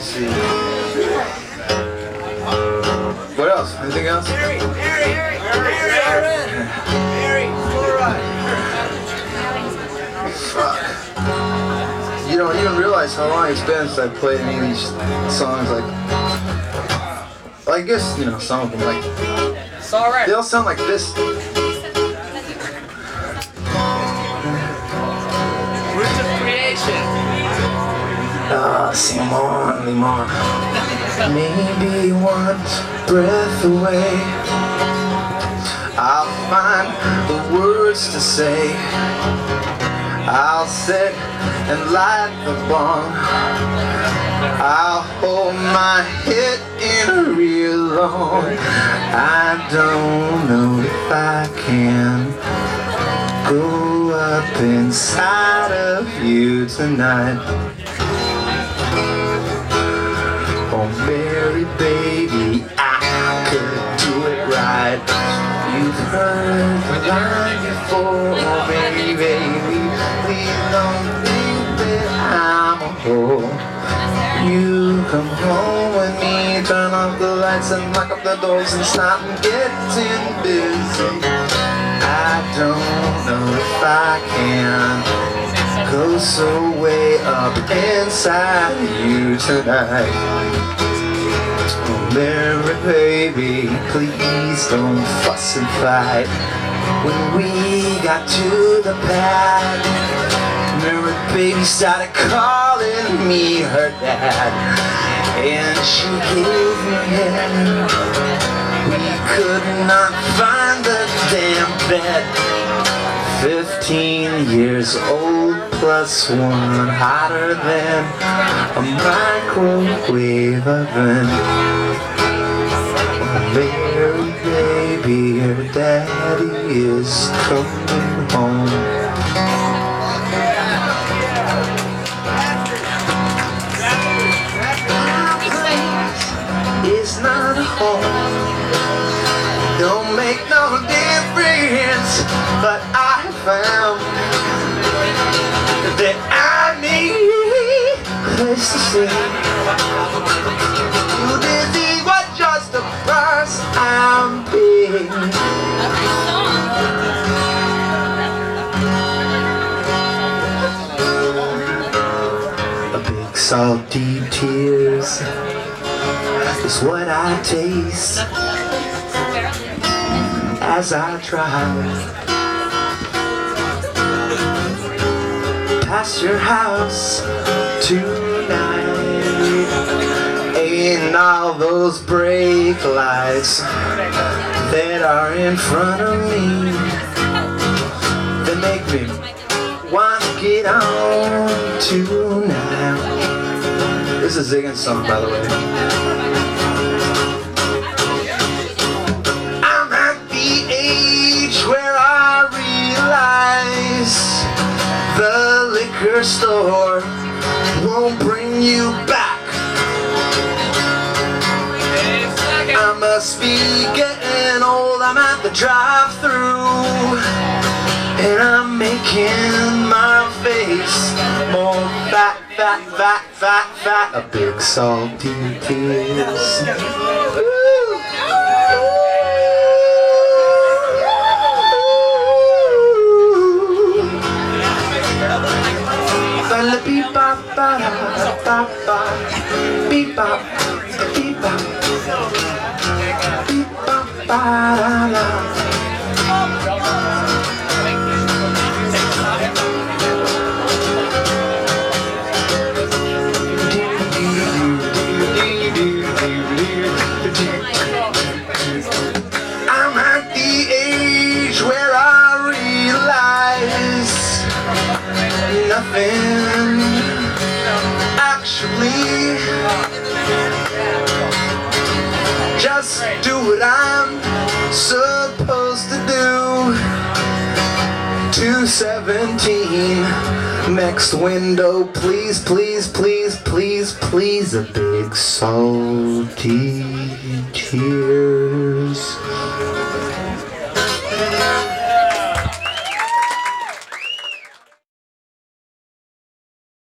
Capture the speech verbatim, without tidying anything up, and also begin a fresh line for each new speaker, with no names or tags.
see. What else? Anything else?
Harry, Harry, Harry, Harry, Harry,
Fuck. You don't even realize how long it's been since I played any of these songs. Like, well, I guess, you know, some of them, like,
it's all right.
they all sound like this.
Roots of creation.
Ah, Simon, Limon. Maybe one breath away, I'll find the words to say. I'll sit and light the bong. I'll hold my head in real long. I don't know if I can go up inside of you tonight. Oh, Mary, baby, I could do it right. You've heard the line before. Oh, baby, baby, please don't think that I'm a whore. You come home with me, turn off the lights and lock up the doors and stop getting busy. I don't know if I can go so way up inside you tonight. Oh, Mary, baby, please don't fuss and fight. When we got to the pad, Mary, baby started calling me her dad, and she gave me head. We could not find the damn bed. Fifteen years old plus one, hotter than a microwave oven. Oh, Mary, baby, your daddy is coming home. It's not a home. Don't make no difference, but I found that I need a place to stay. This is what just the price I'm paying. A big salty tears is what I taste as I drive past your house tonight. Ain't all those brake lights that are in front of me that make me want to get on tonight. This is a Ziggins song, by the way. Where I realize the liquor store won't bring you back. I must be getting old. I'm at the drive-thru and I'm making my face more fat, fat, fat, fat, fat. A big salty tears. Beep bop ba da ba ba, beep bop, beep bop, beep bop ba da da. I'm at the age where I realize nothing actually. Just do what I'm supposed to do. two seventeen, next window, please, please, please, please, please. A big salty tears.